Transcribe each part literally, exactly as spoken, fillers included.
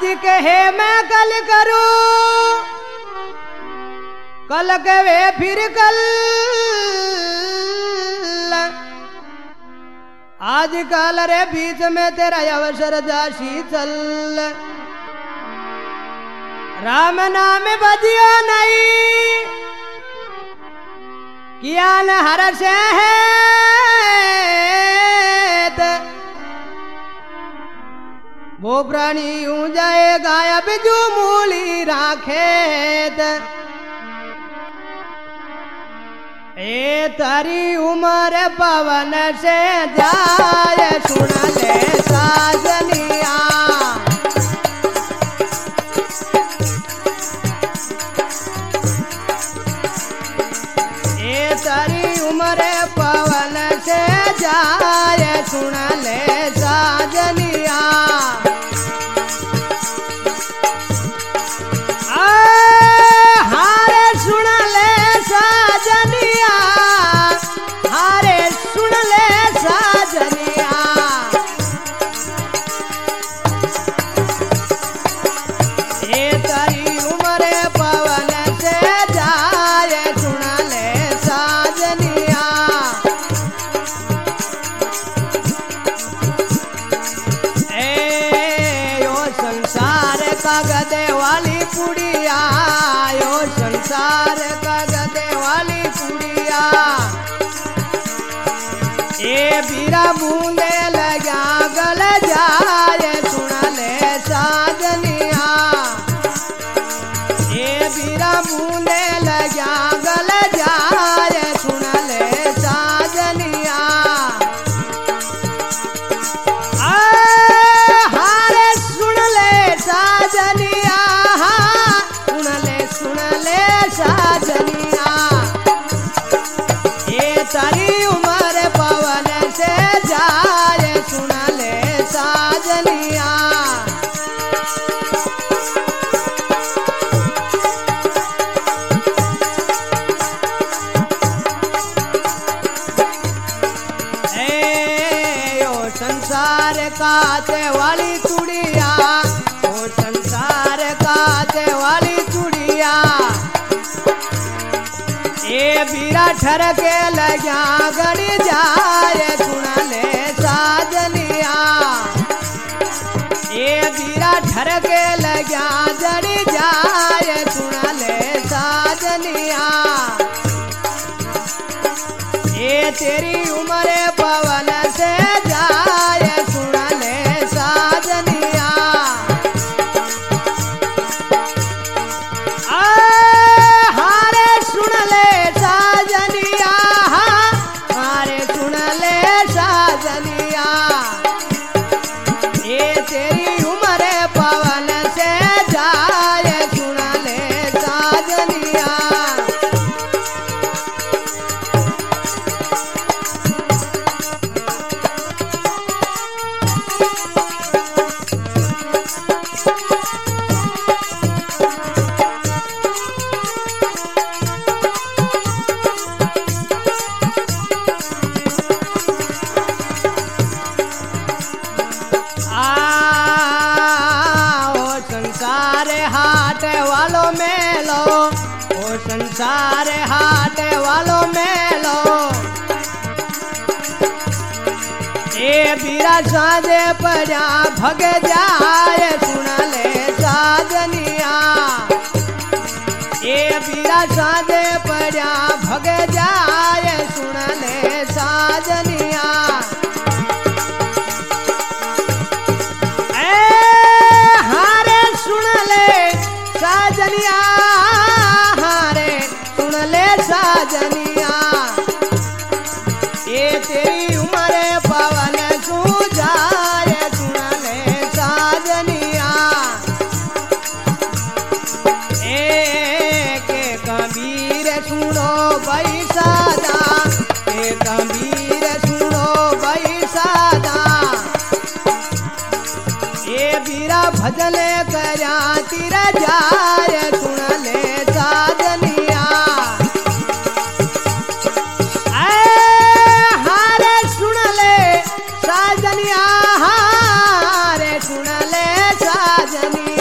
आज कहे मैं कल करूं, कल कहे फिर कल। आज कल रे बीच में तेरा अवसर जाशी चल। राम नाम बजियो नहीं, किया न हर से है। वो प्राणी यूं जाएगा अब जो मूली राखेत। ए तारी उम्र पवन से जाए सुन ले साजनिया। ए तारी उम्र पवन से जाए सुन ले साजनिया। गदे वाली पुड़िया यो संसार का गदे वाली पुड़िया। ए बीरा बूंदे लगा गल जाए सुन ले साजनिया। ए बीरा बूंदे लगा गल जाए सुन ले साजनिया। तारी उम्र पवन से जाए सुन ले साजनिया। ए यो संसार काटे वाली चूड़िया, ओ संसार काटे वाली चूड़िया। ए बीरा ठरके लग्या गड़ी जाए सुन ले साजनिया। ए बीरा ठरके लग्या जड़ी जाए सुन ले साजनिया। ए तेरी उम्र पवन से जाए सुन ले साजनिया। तेरी उम्र पवन से जाए सुन ले साजनिया। हाट वालों में लो, ओ संसार हाट वालों में लो। ए बीरा साजे पड़ा भग जाए सुन ले साजनिया। ए बीरा साजे पड़ा भग जाए सुन ले साजनिया। साजनिया हारे सुन ले साजनिया। ए तेरी उम्र पवन सू जाए सुन ले साजनिया। ए के कबीर सुनो भाई सादा, ए कबीर सुनो भाई सादा। ए बीरा भजन करया तिर जाए सुन ले साजनिया। हारे सुन ले साजनिया, हारे सुन ले साजनिया।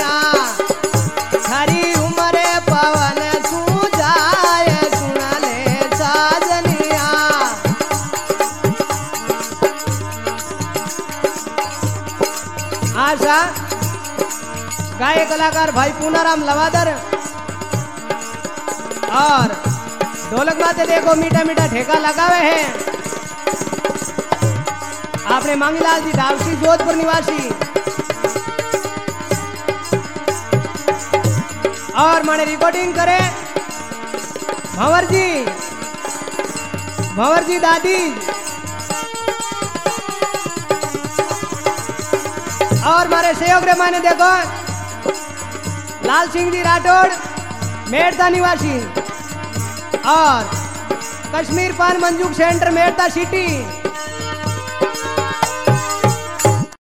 गायक कलाकार भाई पूनाराम लवादर और ढोलक माते देखो मीठा मीठा ठेका लगावे हैं आपने मांगीलाल जी ढावसी जोधपुर निवासी और माने रिकॉर्डिंग करे भंवर जी भंवर जी दादी और मारे सहयोग रे माने देखो लाल सिंह जी राठौड़ मेड़ता निवासी और कश्मीर पान मंजूक सेंटर मेड़ता सिटी